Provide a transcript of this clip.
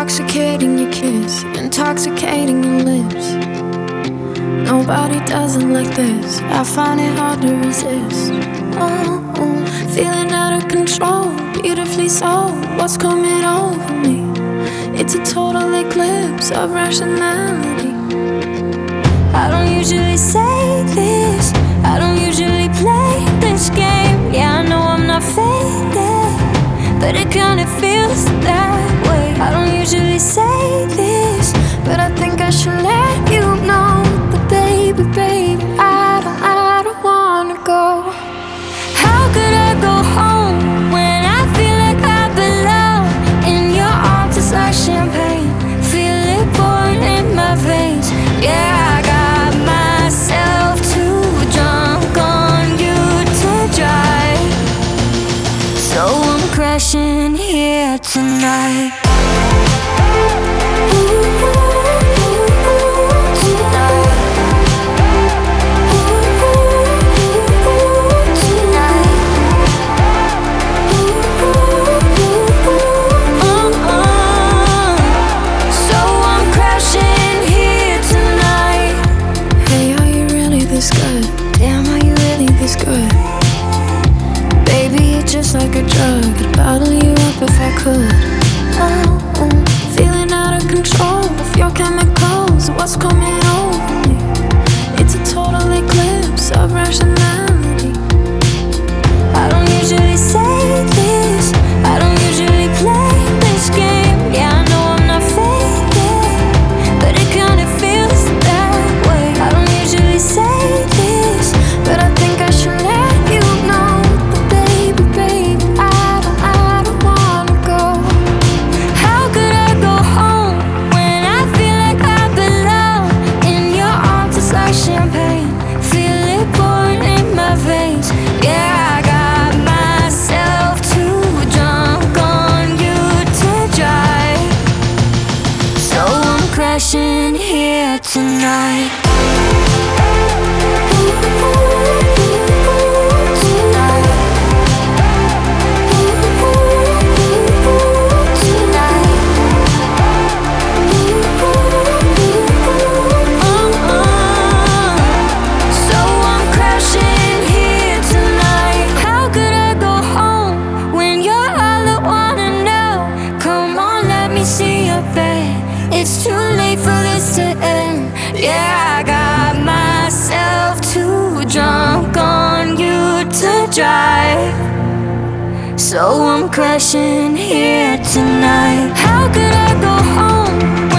Intoxicating your kiss, intoxicating your lips. Nobody does it like this. I find it hard to resist. Feeling out of control, beautifully so. What's coming over me? It's a total eclipse of rationality. I don't usually say this, I don't usually play this game. Yeah, I know I'm not faded, but it kinda feels that way. I don't usually say this, but I think I should let you know that baby, I don't wanna go. How could I go home when I feel like I belong in your arms? It's like champagne, feel it pouring in my veins. Yeah, I got myself too drunk on you to drive, so I'm crashing here tonight. Like a drug, I'd bottle you up if I could. Feeling out of control of your chemicals. What's coming over me? It's a total eclipse of rationality. I don't usually say this, I don't usually play this game. Yeah, I know I'm not faded, but it kinda feels that way. I don't usually say this, but I think I should let you know. Crashing here tonight. It's too late for this to end. Yeah, I got myself too drunk on you to drive, so I'm crashing here tonight. How could I go home?